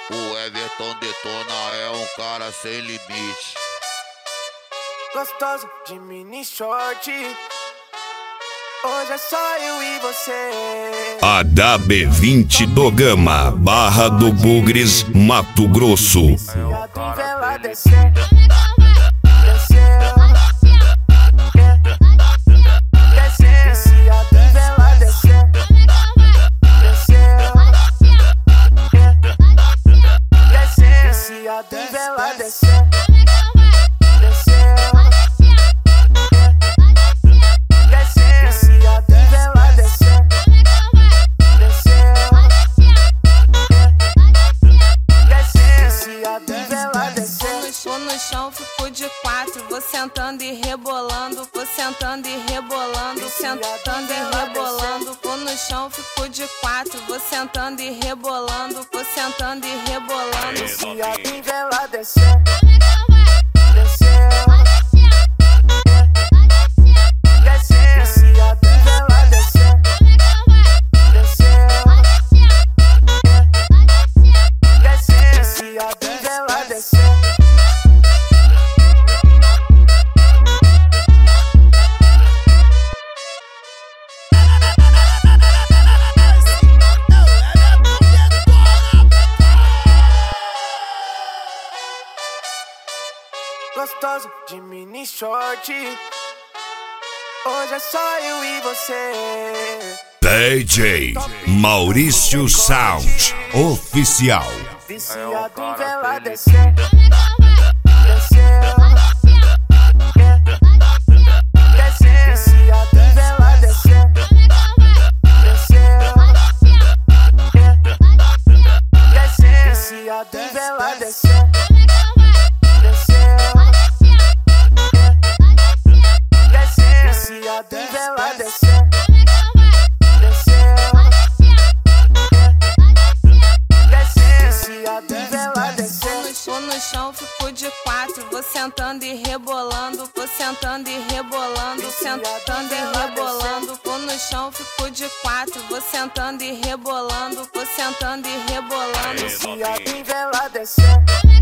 O Everton detona, é um cara sem limite. Gostoso de mini short. Hoje é só eu e você. AW20 do Gama, Barra do Bugres, Mato Grosso. A vela desceu, Vou no chão, fico de quatro. Vou sentando e rebolando. Vou sentando e rebolando. Sentando e rebolando. Vou no chão, fico de quatro. Vou sentando e rebolando. Vou sentando e rebolando. Se a vela desceu, gostoso de mini short. Hoje é só eu e você. DJ Maurício Sound Oficial. Viciado em vela desceu, viciado em vela desceu, viciado em vela desceu. Vou no chão, fico de quatro. Vou sentando e rebolando. Vou sentando e rebolando. Sentando e rebolando. Vou no chão, fico de quatro. Vou sentando e rebolando. Vou sentando e rebolando. Viciado em vela desceu.